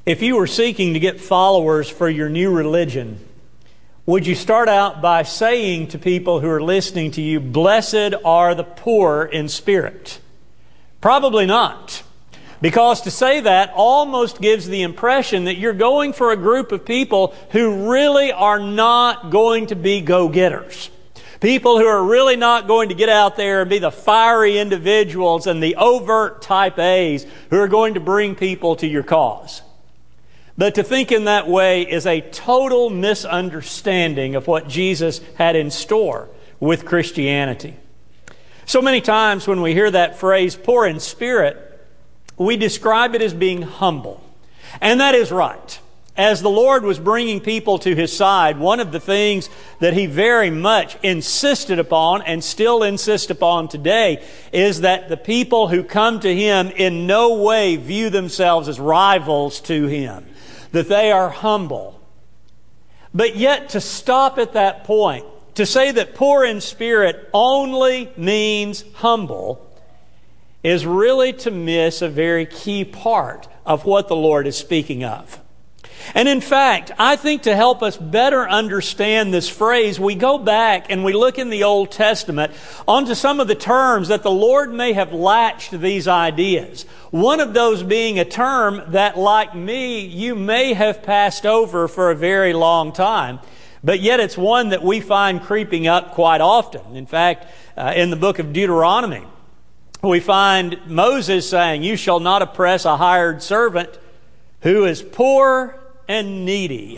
If you were seeking to get followers for your new religion, would you start out by saying to people who are listening to you, "Blessed are the poor in spirit"? Probably not. Because to say that almost gives the impression that you're going for a group of people who really are not going to be go-getters. People who are really not going to get out there and be the fiery individuals and the overt type A's who are going to bring people to your cause. But to think in that way is a total misunderstanding of what Jesus had in store with Christianity. So many times when we hear that phrase, poor in spirit, we describe it as being humble. And that is right. As the Lord was bringing people to His side, one of the things that He very much insisted upon and still insists upon today is that the people who come to Him in no way view themselves as rivals to Him, that they are humble. But yet to stop at that point, to say that poor in spirit only means humble, is really to miss a very key part of what the Lord is speaking of. And in fact, I think to help us better understand this phrase, we go back and we look in the Old Testament onto some of the terms that the Lord may have latched these ideas. One of those being a term that, like me, you may have passed over for a very long time, but yet it's one that we find creeping up quite often. In fact, in the book of Deuteronomy, we find Moses saying, "You shall not oppress a hired servant who is poor and needy."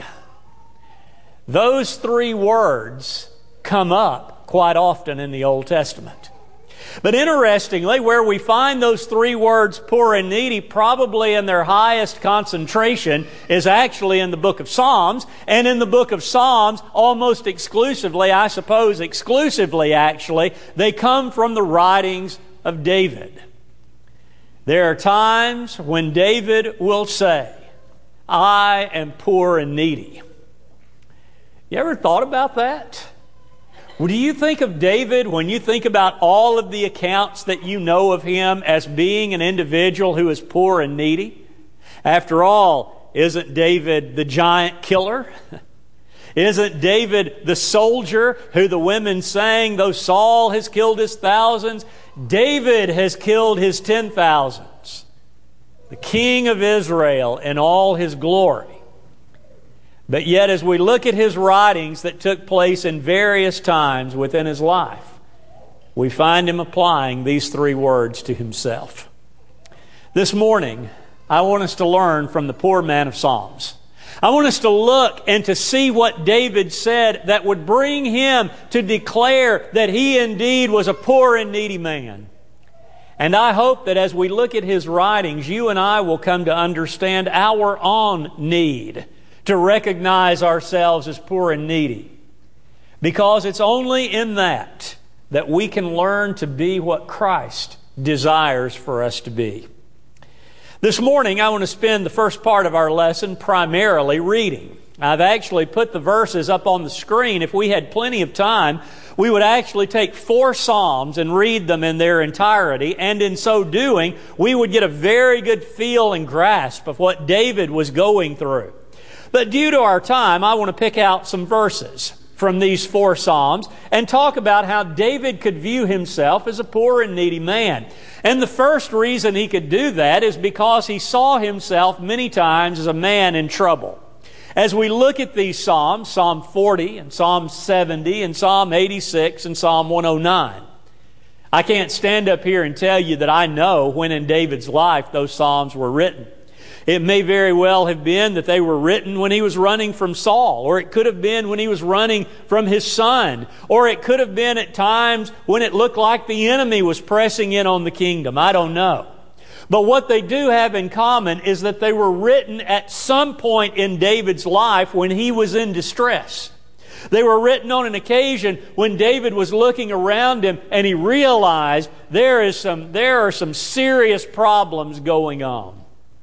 Those three words come up quite often in the Old Testament. But interestingly, where we find those three words, poor and needy, probably in their highest concentration is actually in the book of Psalms. And in the book of Psalms, almost exclusively, I suppose exclusively actually, they come from the writings of David. There are times when David will say, "I am poor and needy." You ever thought about that? Well, do you think of David, when you think about all of the accounts that you know of him, as being an individual who is poor and needy? After all, isn't David the giant killer? Isn't David the soldier who the women sang, "Though Saul has killed his thousands, David has killed his 10,000s"? The King of Israel in all his glory. But yet, as we look at his writings that took place in various times within his life, we find him applying these three words to himself. This morning, I want us to learn from the poor man of Psalms. I want us to look and to see what David said that would bring him to declare that he indeed was a poor and needy man. And I hope that as we look at his writings, you and I will come to understand our own need to recognize ourselves as poor and needy. Because it's only in that we can learn to be what Christ desires for us to be. This morning, I want to spend the first part of our lesson primarily reading. I've actually put the verses up on the screen. If we had plenty of time, we would actually take 4 Psalms and read them in their entirety. And in so doing, we would get a very good feel and grasp of what David was going through. But due to our time, I want to pick out some verses from these 4 Psalms and talk about how David could view himself as a poor and needy man. And the first reason he could do that is because he saw himself many times as a man in trouble. As we look at these Psalms, Psalm 40 and Psalm 70 and Psalm 86 and Psalm 109, I can't stand up here and tell you that I know when in David's life those Psalms were written. It may very well have been that they were written when he was running from Saul, or it could have been when he was running from his son, or it could have been at times when it looked like the enemy was pressing in on the kingdom. I don't know. But what they do have in common is that they were written at some point in David's life when he was in distress. They were written on an occasion when David was looking around him and he realized there are some serious problems going on.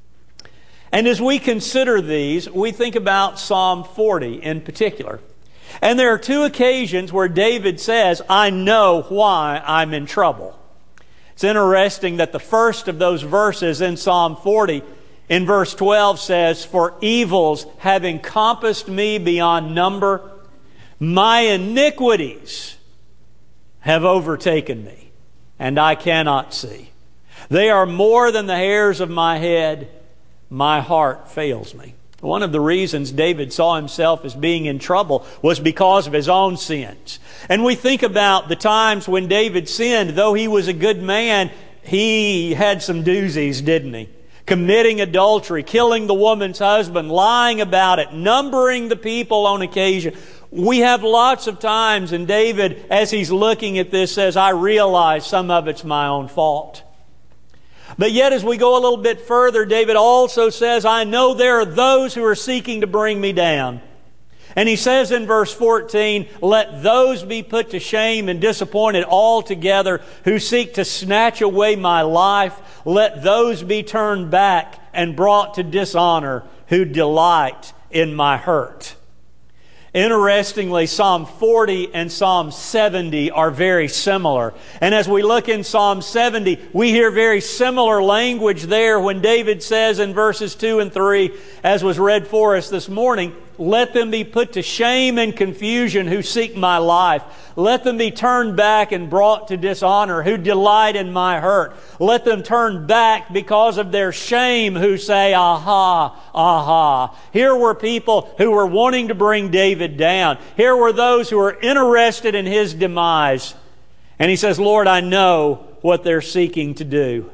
And as we consider these, we think about Psalm 40 in particular. And there are 2 occasions where David says, "I know why I'm in trouble." It's interesting that the first of those verses in Psalm 40 in verse 12 says, "For evils have encompassed me beyond number. My iniquities have overtaken me, and I cannot see. They are more than the hairs of my head. My heart fails me." One of the reasons David saw himself as being in trouble was because of his own sins. And we think about the times when David sinned. Though he was a good man, he had some doozies, didn't he? Committing adultery, killing the woman's husband, lying about it, numbering the people on occasion. We have lots of times, and David, as he's looking at this, says, I realize some of it's my own fault. But yet, as we go a little bit further, David also says, I know there are those who are seeking to bring me down. And he says in verse 14, let those be put to shame and disappointed altogether who seek to snatch away my life. Let those be turned back and brought to dishonor who delight in my hurt. Interestingly, Psalm 40 and Psalm 70 are very similar. And as we look in Psalm 70, we hear very similar language there when David says in verses 2 and 3, as was read for us this morning, let them be put to shame and confusion who seek my life. Let them be turned back and brought to dishonor who delight in my hurt. Let them turn back because of their shame who say, aha, aha. Here were people who were wanting to bring David down. Here were those who were interested in his demise. And he says, Lord, I know what they're seeking to do.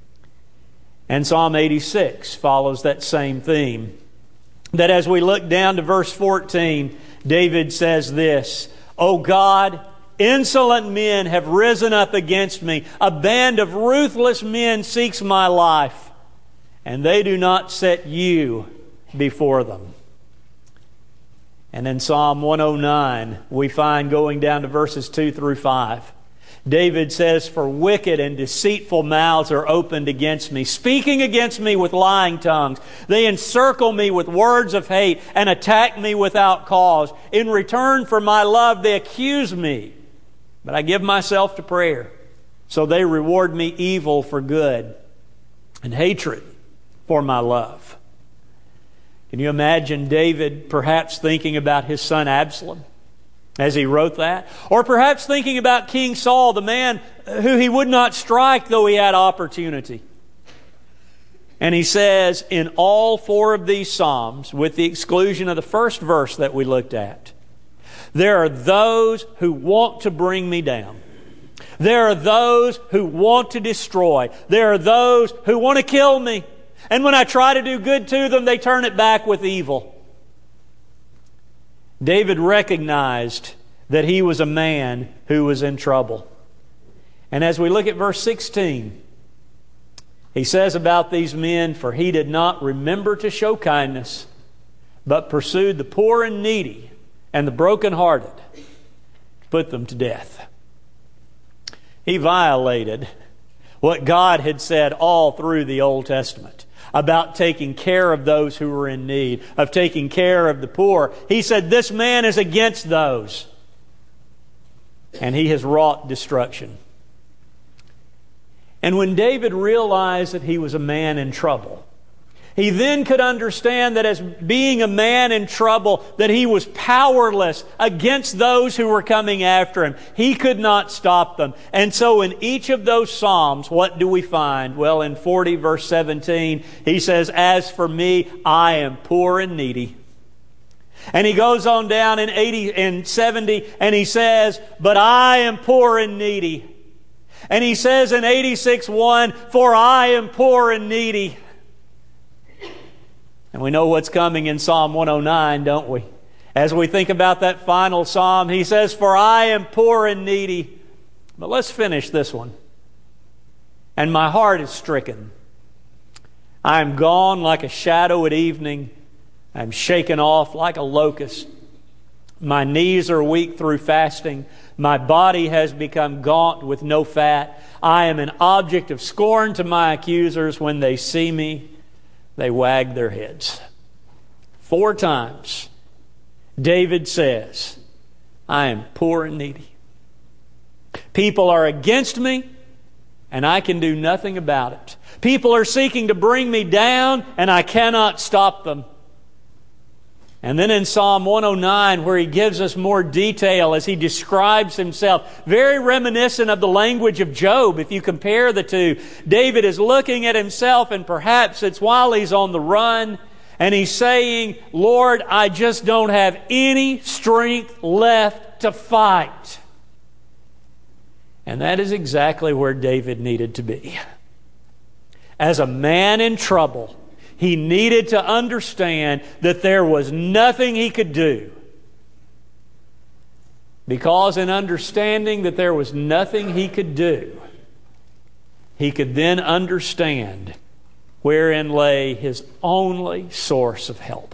And Psalm 86 follows that same theme. That as we look down to verse 14, David says this, O God, insolent men have risen up against me. A band of ruthless men seeks my life, and they do not set you before them. And in Psalm 109, we find going down to verses 2 through 5, David says, for wicked and deceitful mouths are opened against me, speaking against me with lying tongues. They encircle me with words of hate and attack me without cause. In return for my love, they accuse me, but I give myself to prayer. So they reward me evil for good and hatred for my love. Can you imagine David perhaps thinking about his son Absalom as he wrote that? Or perhaps thinking about King Saul, the man who he would not strike though he had opportunity. And he says in all four of these Psalms, with the exclusion of the first verse that we looked at, there are those who want to bring me down. There are those who want to destroy. There are those who want to kill me. And when I try to do good to them, they turn it back with evil. David recognized that he was a man who was in trouble. And as we look at verse 16, he says about these men, for he did not remember to show kindness, but pursued the poor and needy and the brokenhearted, to put them to death. He violated what God had said all through the Old Testament about taking care of those who were in need, of taking care of the poor. He said, this man is against those. And he has wrought destruction. And when David realized that he was a man in trouble, he then could understand that as being a man in trouble, that he was powerless against those who were coming after him. He could not stop them. And so in each of those Psalms, what do we find? Well, in 40 verse 17, he says, as for me, I am poor and needy. And he goes on down in 80 and 70 and he says, but I am poor and needy. And he says in 86:1, for I am poor and needy. And we know what's coming in Psalm 109, don't we? As we think about that final psalm, he says, for I am poor and needy. But let's finish this one. And my heart is stricken. I am gone like a shadow at evening. I am shaken off like a locust. My knees are weak through fasting. My body has become gaunt with no fat. I am an object of scorn to my accusers. When they see me, they wag their heads. 4 times, David says, I am poor and needy. People are against me. and I can do nothing about it. People are seeking to bring me down, and I cannot stop them. And then in Psalm 109, where he gives us more detail as he describes himself, very reminiscent of the language of Job. If you compare the two, David is looking at himself, and perhaps it's while he's on the run, and he's saying, Lord, I just don't have any strength left to fight. And that is exactly where David needed to be. As a man in trouble, he needed to understand that there was nothing he could do. Because in understanding that there was nothing he could do, he could then understand wherein lay his only source of help.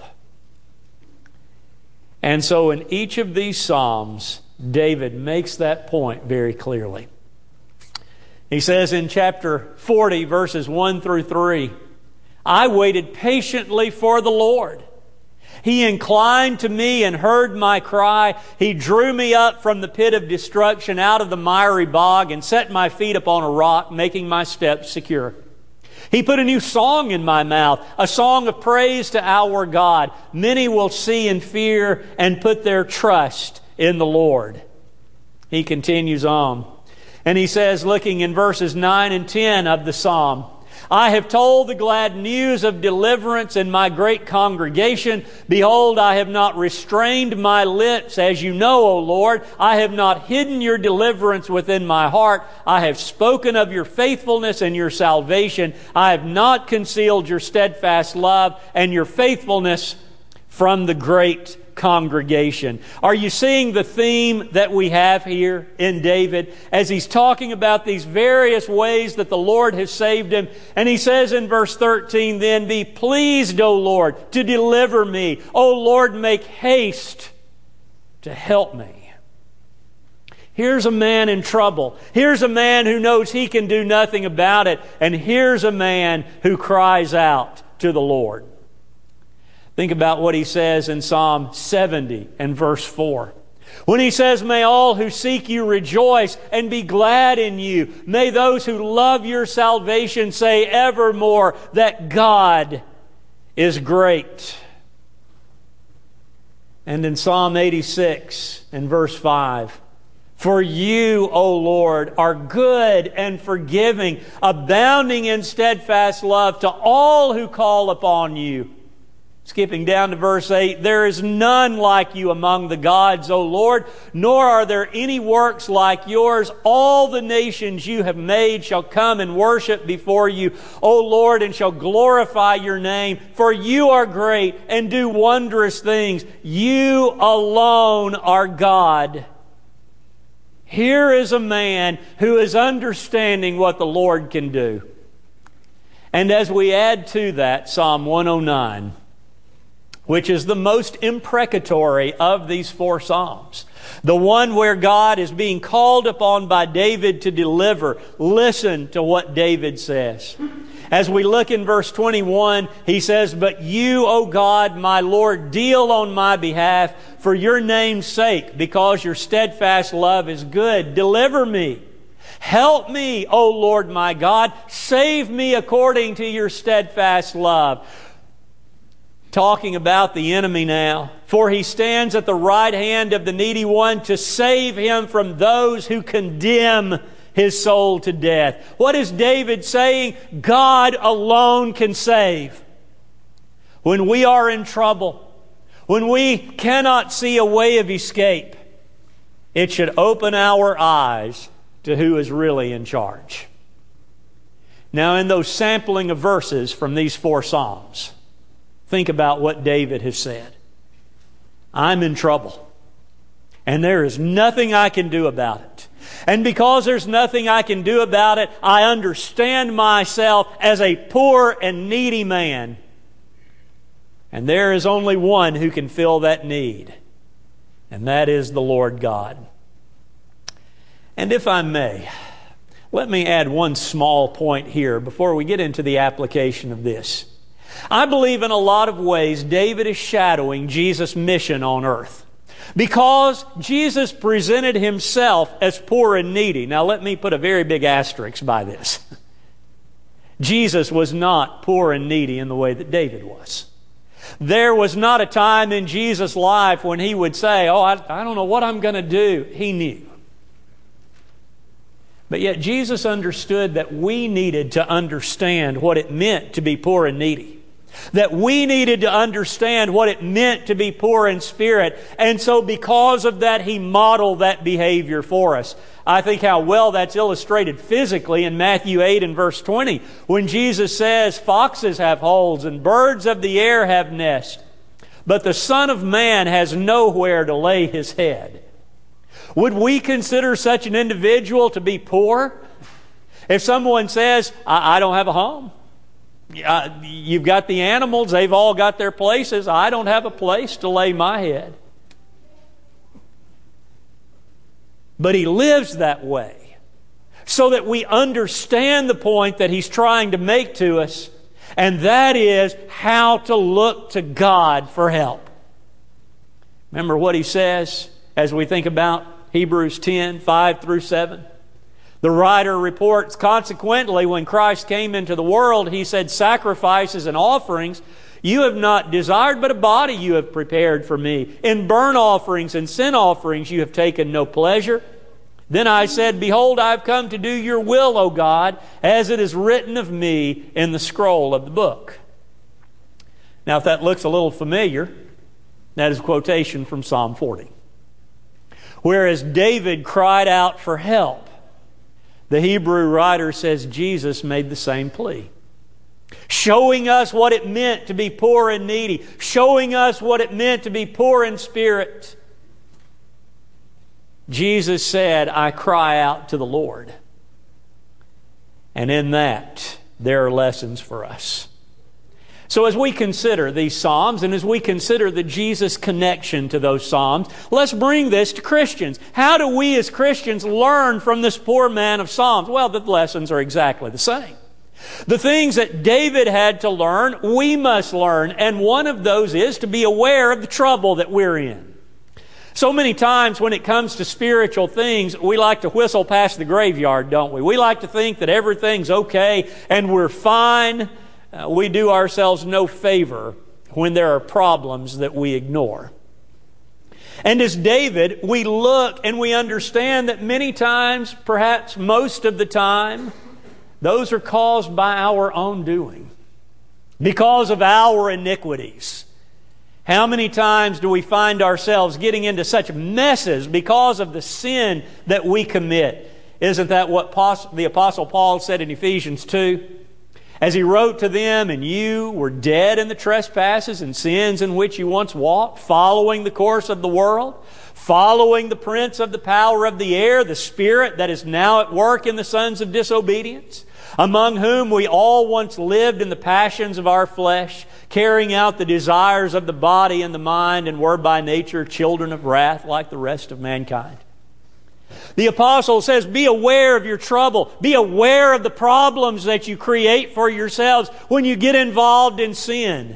And so in each of these Psalms, David makes that point very clearly. He says in chapter 40, verses 1 through 3, I waited patiently for the Lord. He inclined to me and heard my cry. He drew me up from the pit of destruction, out of the miry bog, and set my feet upon a rock, making my steps secure. He put a new song in my mouth, a song of praise to our God. Many will see and fear and put their trust in the Lord. He continues on. And he says, looking in verses 9 and 10 of the Psalm, I have told the glad news of deliverance in my great congregation. Behold, I have not restrained my lips. As you know, O Lord, I have not hidden your deliverance within my heart. I have spoken of your faithfulness and your salvation. I have not concealed your steadfast love and your faithfulness from the great congregation. Are you seeing the theme that we have here in David as he's talking about these various ways that the Lord has saved him? And he says in verse 13, then, be pleased, O Lord, to deliver me. O Lord, make haste to help me. Here's a man in trouble. Here's a man who knows he can do nothing about it. And here's a man who cries out to the Lord. Think about what he says in Psalm 70 and verse 4. When he says, may all who seek you rejoice and be glad in you. May those who love your salvation say evermore that God is great. And in Psalm 86 and verse 5, for you, O Lord, are good and forgiving, abounding in steadfast love to all who call upon you. Skipping down to verse 8, there is none like you among the gods, O Lord, nor are there any works like yours. All the nations you have made shall come and worship before you, O Lord, and shall glorify your name. For you are great and do wondrous things. You alone are God. Here is a man who is understanding what the Lord can do. And as we add to that Psalm 109, which is the most imprecatory of these four Psalms, the one where God is being called upon by David to deliver. Listen to what David says. As we look in verse 21, he says, but you, O God, my Lord, deal on my behalf for your name's sake, because your steadfast love is good. Deliver me. Help me, O Lord my God. Save me according to your steadfast love. Talking about the enemy now. For he stands at the right hand of the needy one to save him from those who condemn his soul to death. What is David saying? God alone can save. When we are in trouble, when we cannot see a way of escape, it should open our eyes to who is really in charge. Now, in those sampling of verses from these four Psalms, think about what David has said. I'm in trouble, and there is nothing I can do about it. And because there's nothing I can do about it, I understand myself as a poor and needy man. And there is only one who can fill that need, and that is the Lord God. And if I may, let me add one small point here before we get into the application of this. I believe in a lot of ways David is shadowing Jesus' mission on earth. Because Jesus presented Himself as poor and needy. Now let me put a very big asterisk by this. Jesus was not poor and needy in the way that David was. There was not a time in Jesus' life when He would say, I don't know what I'm going to do. He knew. But yet Jesus understood that we needed to understand what it meant to be poor and needy. That we needed to understand what it meant to be poor in spirit. And so because of that, He modeled that behavior for us. I think how well that's illustrated physically in Matthew 8 and verse 20, when Jesus says, foxes have holes and birds of the air have nests, but the Son of Man has nowhere to lay His head. Would we consider such an individual to be poor? If someone says, I don't have a home. You've got the animals, they've all got their places. I don't have a place to lay my head. But He lives that way so that we understand the point that He's trying to make to us, and that is how to look to God for help. Remember what He says as we think about Hebrews 10, 5 through 7. The writer reports, consequently, when Christ came into the world, He said, sacrifices and offerings you have not desired, but a body you have prepared for me. In burnt offerings and sin offerings you have taken no pleasure. Then I said, behold, I have come to do your will, O God, as it is written of me in the scroll of the book. Now, if that looks a little familiar, that is a quotation from Psalm 40. Whereas David cried out for help, the Hebrew writer says Jesus made the same plea. Showing us what it meant to be poor and needy. Showing us what it meant to be poor in spirit. Jesus said, I cry out to the Lord. And in that, there are lessons for us. So as we consider these Psalms and as we consider the Jesus connection to those Psalms, let's bring this to Christians. How do we as Christians learn from this poor man of Psalms? Well, the lessons are exactly the same. The things that David had to learn, we must learn. And one of those is to be aware of the trouble that we're in. So many times when it comes to spiritual things, we like to whistle past the graveyard, don't we? We like to think that everything's okay and we're fine. We do ourselves no favor when there are problems that we ignore. And as David, we look and we understand that many times, perhaps most of the time, those are caused by our own doing, because of our iniquities. How many times do we find ourselves getting into such messes because of the sin that we commit? Isn't that what the Apostle Paul said in Ephesians 2? As he wrote to them, and you were dead in the trespasses and sins in which you once walked, following the course of the world, following the prince of the power of the air, the spirit that is now at work in the sons of disobedience, among whom we all once lived in the passions of our flesh, carrying out the desires of the body and the mind, and were by nature children of wrath like the rest of mankind. The apostle says, be aware of your trouble. Be aware of the problems that you create for yourselves when you get involved in sin.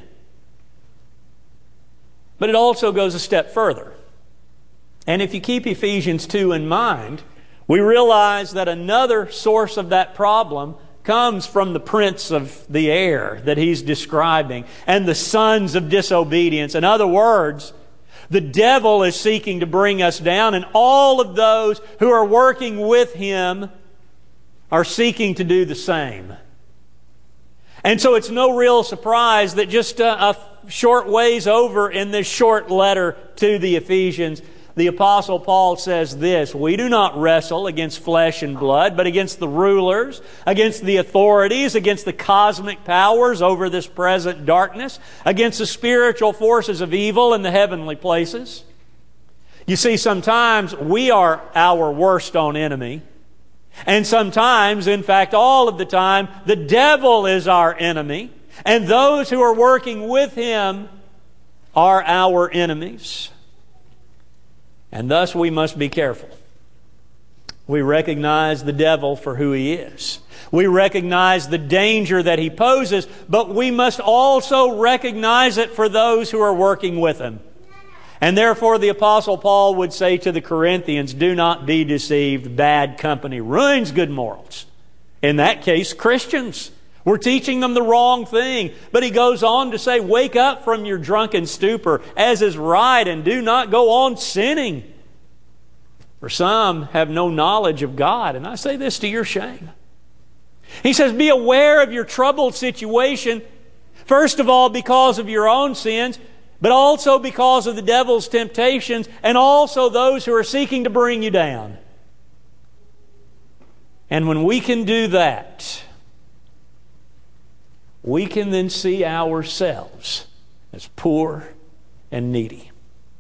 But it also goes a step further. And if you keep Ephesians 2 in mind, we realize that another source of that problem comes from the prince of the air that he's describing and the sons of disobedience. In other words, the devil is seeking to bring us down, and all of those who are working with him are seeking to do the same. And so it's no real surprise that just a short ways over in this short letter to the Ephesians, the Apostle Paul says this, we do not wrestle against flesh and blood, but against the rulers, against the authorities, against the cosmic powers over this present darkness, against the spiritual forces of evil in the heavenly places. You see, sometimes we are our worst own enemy. And sometimes, in fact, all of the time, the devil is our enemy. And those who are working with him are our enemies. And thus we must be careful. We recognize the devil for who he is. We recognize the danger that he poses, but we must also recognize it for those who are working with him. And therefore the Apostle Paul would say to the Corinthians, do not be deceived, bad company ruins good morals. In that case, Christians. We're teaching them the wrong thing. But he goes on to say, wake up from your drunken stupor, as is right, and do not go on sinning. For some have no knowledge of God. And I say this to your shame. He says, be aware of your troubled situation, first of all because of your own sins, but also because of the devil's temptations, and also those who are seeking to bring you down. And when we can do that, we can then see ourselves as poor and needy.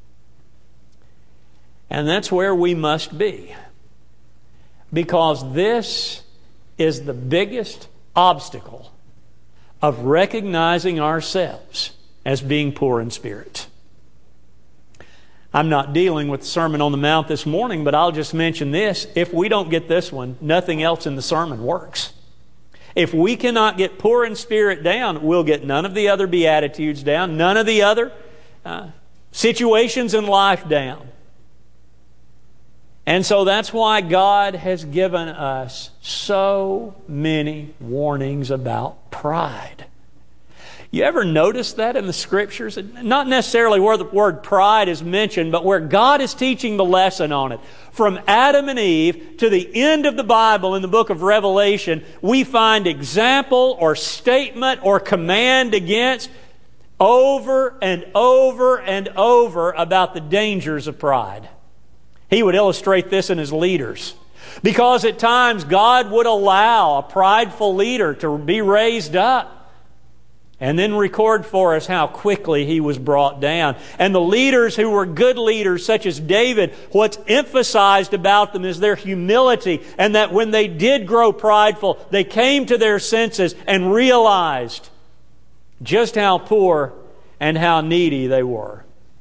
And that's where we must be. Because this is the biggest obstacle of recognizing ourselves as being poor in spirit. I'm not dealing with the Sermon on the Mount this morning, but I'll just mention this. If we don't get this one, nothing else in the sermon works. If we cannot get poor in spirit down, we'll get none of the other Beatitudes down, none of the other situations in life down. And so that's why God has given us so many warnings about pride. You ever notice that in the Scriptures? Not necessarily where the word pride is mentioned, but where God is teaching the lesson on it. From Adam and Eve to the end of the Bible in the book of Revelation, we find example or statement or command against over and over and over about the dangers of pride. He would illustrate this in His leaders. Because at times God would allow a prideful leader to be raised up and then record for us how quickly he was brought down. And the leaders who were good leaders, such as David, what's emphasized about them is their humility, and that when they did grow prideful, they came to their senses and realized just how poor and how needy they were.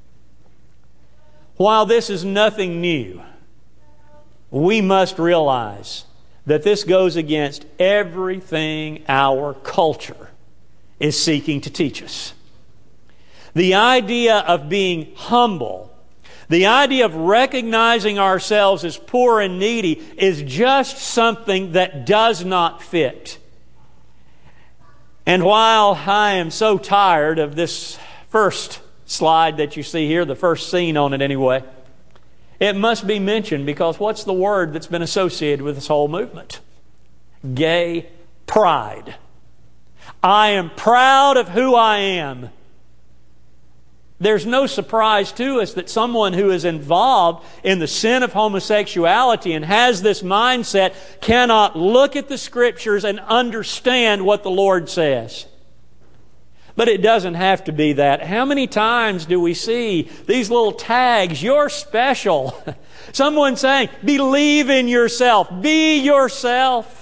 While this is nothing new, we must realize that this goes against everything our culture is seeking to teach us. The idea of being humble, the idea of recognizing ourselves as poor and needy is just something that does not fit. And while I am so tired of this first slide that you see here, the first scene on it anyway, it must be mentioned because what's the word that's been associated with this whole movement? Gay pride. I am proud of who I am. There's no surprise to us that someone who is involved in the sin of homosexuality and has this mindset cannot look at the Scriptures and understand what the Lord says. But it doesn't have to be that. How many times do we see these little tags, you're special? Someone saying, believe in yourself, be yourself.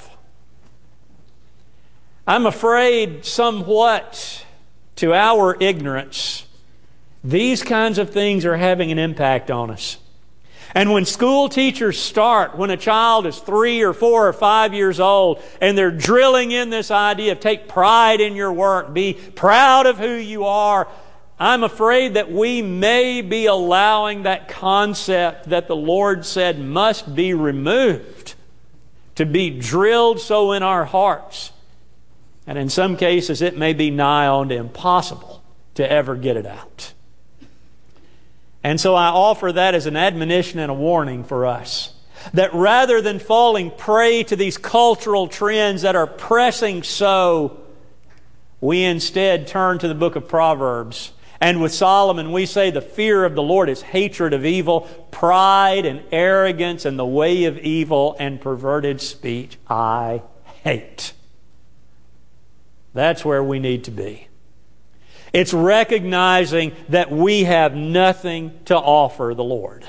I'm afraid somewhat to our ignorance, these kinds of things are having an impact on us. And when school teachers start, when a child is 3 or 4 or 5 years old, and they're drilling in this idea of take pride in your work, be proud of who you are, I'm afraid that we may be allowing that concept that the Lord said must be removed to be drilled so in our hearts. And in some cases, it may be nigh on to impossible to ever get it out. And so I offer that as an admonition and a warning for us. That rather than falling prey to these cultural trends that are pressing so, we instead turn to the book of Proverbs. And with Solomon, we say the fear of the Lord is hatred of evil, pride and arrogance and the way of evil and perverted speech I hate. That's where we need to be. It's recognizing that we have nothing to offer the Lord.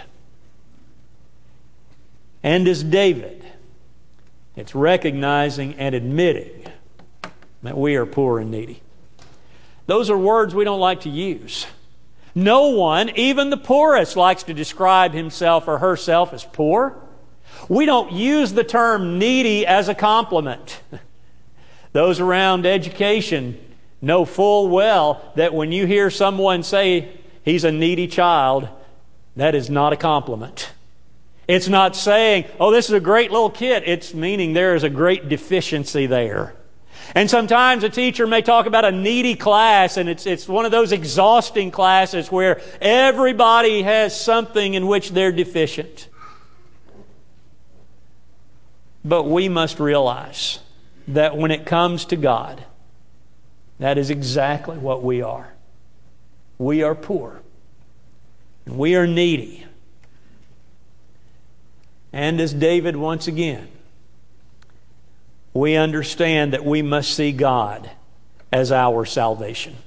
And as David, it's recognizing and admitting that we are poor and needy. Those are words we don't like to use. No one, even the poorest, likes to describe himself or herself as poor. We don't use the term needy as a compliment. Those around education know full well that when you hear someone say he's a needy child, that is not a compliment. It's not saying, oh, this is a great little kid. It's meaning there is a great deficiency there. And sometimes a teacher may talk about a needy class, and it's one of those exhausting classes where everybody has something in which they're deficient. But we must realize that when it comes to God, that is exactly what we are. We are poor. And we are needy. And as David once again, we understand that we must see God as our salvation.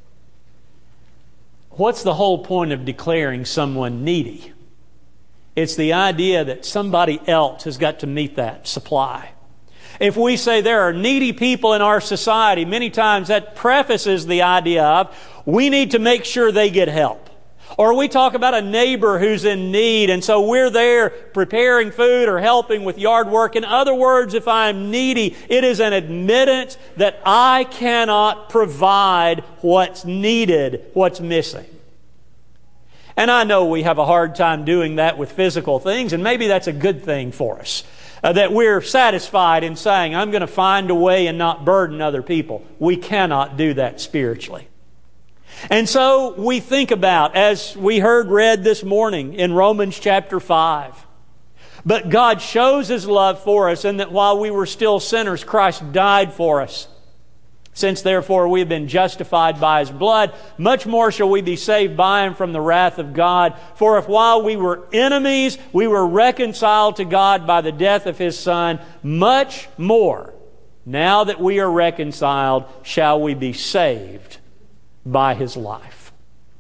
What's the whole point of declaring someone needy? It's the idea that somebody else has got to meet that supply. If we say there are needy people in our society, many times that prefaces the idea of we need to make sure they get help. Or we talk about a neighbor who's in need, and so we're there preparing food or helping with yard work. In other words, if I'm needy, it is an admittance that I cannot provide what's needed, what's missing. And I know we have a hard time doing that with physical things, and maybe that's a good thing for us. That we're satisfied in saying, I'm going to find a way and not burden other people. We cannot do that spiritually. And so we think about, as we heard read this morning in Romans chapter 5, but God shows His love for us in that while we were still sinners, Christ died for us. Since therefore we have been justified by His blood, much more shall we be saved by Him from the wrath of God. For if while we were enemies, we were reconciled to God by the death of His Son, much more, now that we are reconciled, shall we be saved by His life.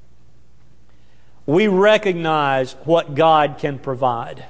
We recognize what God can provide.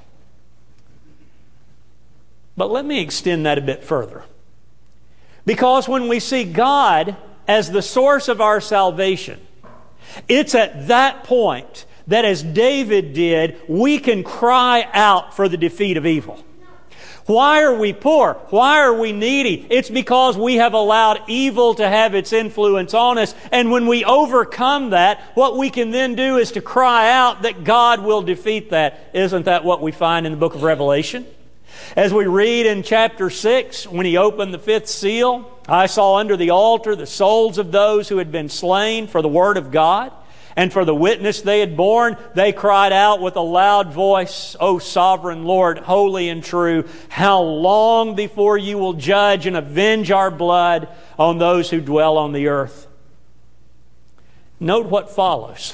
But let me extend that a bit further. Because when we see God as the source of our salvation, it's at that point that, as David did, we can cry out for the defeat of evil. Why are we poor? Why are we needy? It's because we have allowed evil to have its influence on us. And when we overcome that, what we can then do is to cry out that God will defeat that. Isn't that what we find in the book of Revelation? As we read in chapter 6, when He opened the fifth seal, I saw under the altar the souls of those who had been slain for the word of God and for the witness they had borne. They cried out with a loud voice, O sovereign Lord, holy and true, how long before You will judge and avenge our blood on those who dwell on the earth? Note what follows.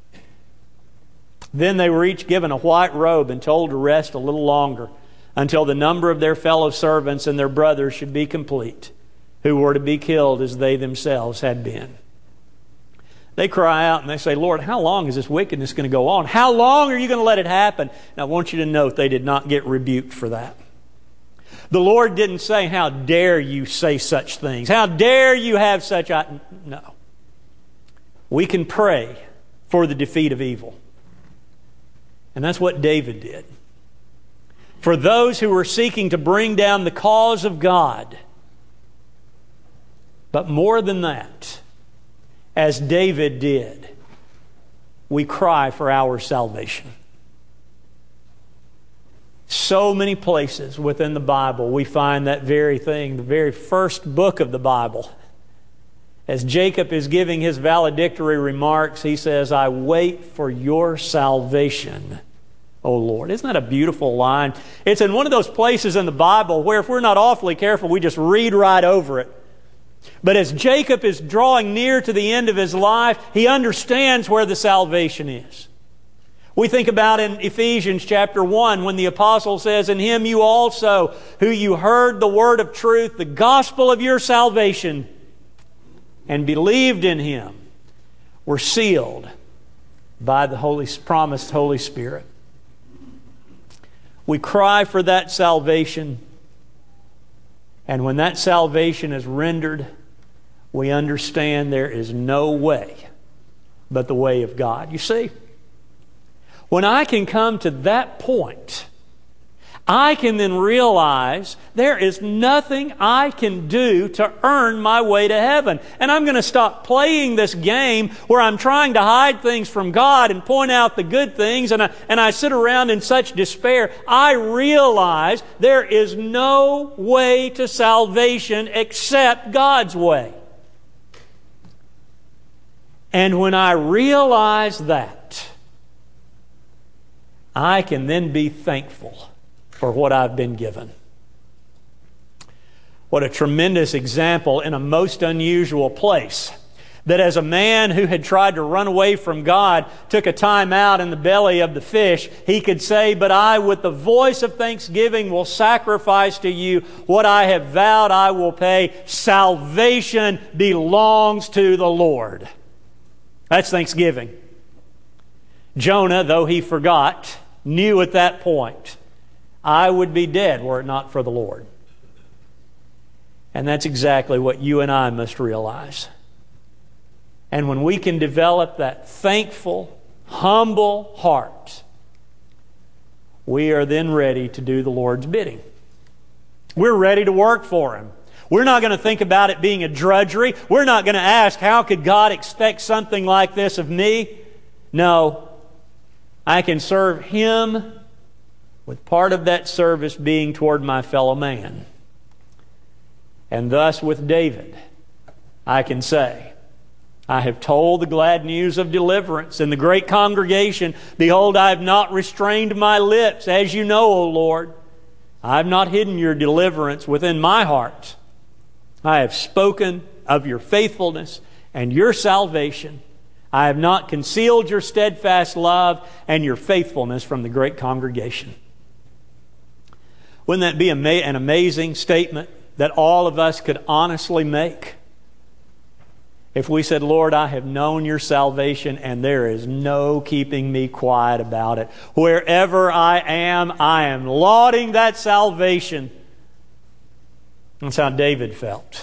Then they were each given a white robe and told to rest a little longer, until the number of their fellow servants and their brothers should be complete, who were to be killed as they themselves had been. They cry out and they say, Lord, how long is this wickedness going to go on? How long are You going to let it happen? Now I want you to note they did not get rebuked for that. The Lord didn't say, how dare you say such things? How dare you have such... No. We can pray for the defeat of evil. And that's what David did. For those who were seeking to bring down the cause of God. But more than that, as David did, we cry for our salvation. So many places within the Bible we find that very thing. The very first book of the Bible, as Jacob is giving his valedictory remarks, he says, I wait for Your salvation, O Lord. Isn't that a beautiful line? It's in one of those places in the Bible where if we're not awfully careful, we just read right over it. But as Jacob is drawing near to the end of his life, he understands where the salvation is. We think about in Ephesians chapter 1 when the apostle says, In Him you also, who you heard the word of truth, the gospel of your salvation, and believed in Him, were sealed by the promised Holy Spirit. We cry for that salvation. And when that salvation is rendered, we understand there is no way but the way of God. You see, when I can come to that point, I can then realize there is nothing I can do to earn my way to heaven. And I'm going to stop playing this game where I'm trying to hide things from God and point out the good things, and I sit around in such despair. I realize there is no way to salvation except God's way. And when I realize that, I can then be thankful for what I've been given. What a tremendous example in a most unusual place. That as a man who had tried to run away from God took a time out in the belly of the fish, he could say, "But I, with the voice of thanksgiving, will sacrifice to you what I have vowed I will pay. Salvation belongs to the Lord." That's thanksgiving. Jonah, though he forgot, knew at that point, I would be dead were it not for the Lord. And that's exactly what you and I must realize. And when we can develop that thankful, humble heart, we are then ready to do the Lord's bidding. We're ready to work for Him. We're not going to think about it being a drudgery. We're not going to ask, how could God expect something like this of me? No, I can serve Him with part of that service being toward my fellow man. And thus with David, I can say, I have told the glad news of deliverance in the great congregation. Behold, I have not restrained my lips, as you know, O Lord. I have not hidden your deliverance within my heart. I have spoken of your faithfulness and your salvation. I have not concealed your steadfast love and your faithfulness from the great congregation. Wouldn't that be an amazing statement that all of us could honestly make? If we said, Lord, I have known your salvation and there is no keeping me quiet about it. Wherever I am lauding that salvation. That's how David felt.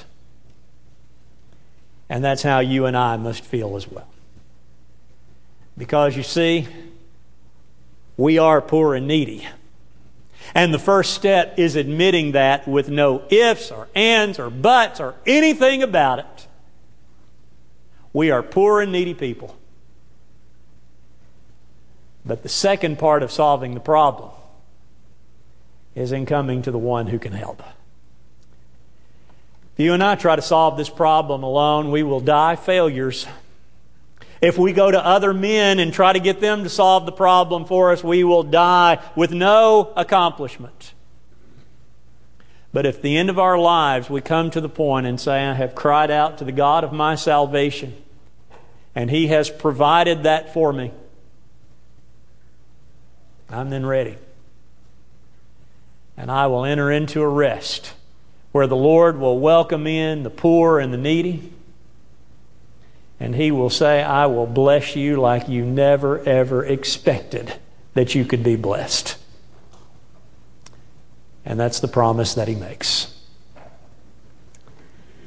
And that's how you and I must feel as well. Because you see, we are poor and needy. And the first step is admitting that with no ifs or ands or buts or anything about it. We are poor and needy people. But the second part of solving the problem is in coming to the one who can help. If you and I try to solve this problem alone, we will die failures. If we go to other men and try to get them to solve the problem for us, we will die with no accomplishment. But if at the end of our lives we come to the point and say, I have cried out to the God of my salvation, and He has provided that for me, I'm then ready. And I will enter into a rest where the Lord will welcome in the poor and the needy. And He will say, I will bless you like you never ever expected that you could be blessed. And that's the promise that He makes.